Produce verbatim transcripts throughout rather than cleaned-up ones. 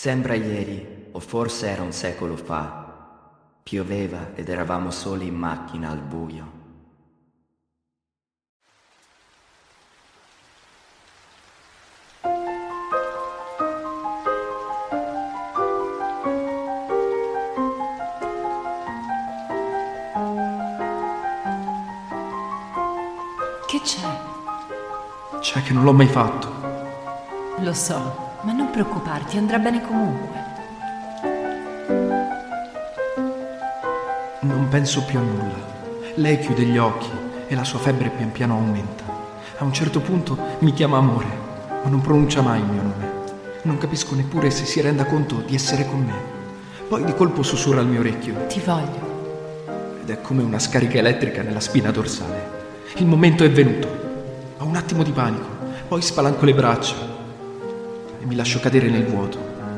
Sembra ieri, o forse era un secolo fa. Pioveva ed eravamo soli in macchina al buio. Che c'è? C'è che non l'ho mai fatto. Lo so, ma non preoccuparti, andrà bene comunque. Non penso più a nulla. Lei chiude gli occhi e la sua febbre pian piano aumenta. A un certo punto mi chiama amore, ma non pronuncia mai il mio nome. Non capisco neppure se si renda conto di essere con me. Poi di colpo sussurra al mio orecchio: Ti voglio. Ed è come una scarica elettrica nella spina dorsale. Il momento è venuto. Ho un attimo di panico, poi spalanco le braccia e mi lascio cadere nel vuoto.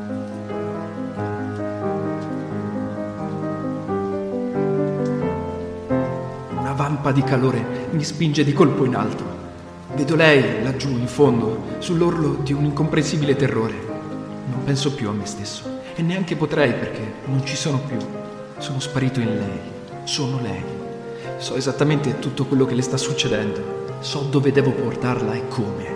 Una vampa di calore mi spinge di colpo in alto. Vedo lei laggiù in fondo, sull'orlo di un incomprensibile terrore. Non penso più a me stesso e neanche potrei, perché non ci sono più. Sono sparito in lei. Sono lei. So esattamente tutto quello che le sta succedendo. So dove devo portarla e come.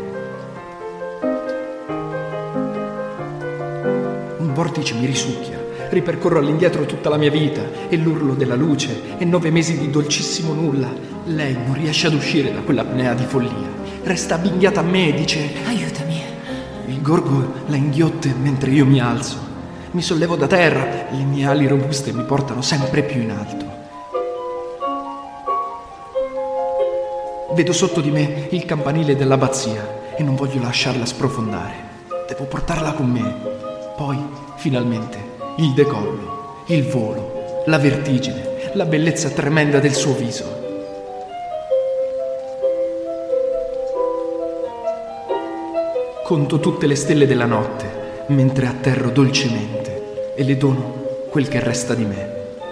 Un vortice mi risucchia. Ripercorro all'indietro tutta la mia vita e l'urlo della luce e nove mesi di dolcissimo nulla. Lei non riesce ad uscire da quell'apnea di follia. Resta avvinghiata a me e dice: Aiutami. Il gorgo la inghiotte mentre io mi alzo. Mi sollevo da terra, le mie ali robuste mi portano sempre più in alto. Vedo sotto di me il campanile dell'abbazia e non voglio lasciarla sprofondare. Devo portarla con me. Poi, finalmente, il decollo, il volo, la vertigine, la bellezza tremenda del suo viso. Conto tutte le stelle della notte mentre atterro dolcemente e le dono quel che resta di me.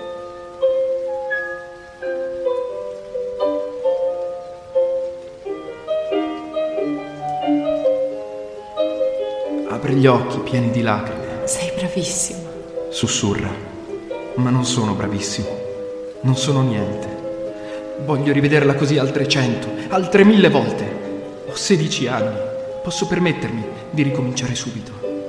Apre gli occhi pieni di lacrime. Sei bravissimo. Sussurra. Ma non sono bravissimo. Non sono niente. Voglio rivederla così altre cento, altre mille volte. Ho sedici anni. Posso permettermi di ricominciare subito.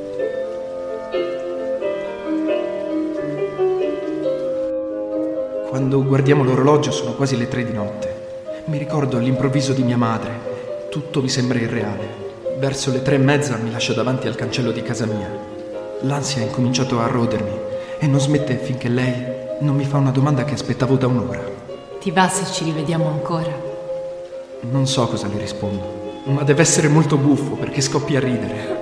Quando guardiamo l'orologio sono quasi le tre di notte. Mi ricordo all'improvviso di mia madre. Tutto mi sembra irreale. Verso le tre e mezza mi lascia davanti al cancello di casa mia. L'ansia ha incominciato a rodermi e non smette finché lei non mi fa una domanda che aspettavo da un'ora. Ti va se ci rivediamo ancora? Non so cosa le rispondo, ma deve essere molto buffo perché scoppi a ridere.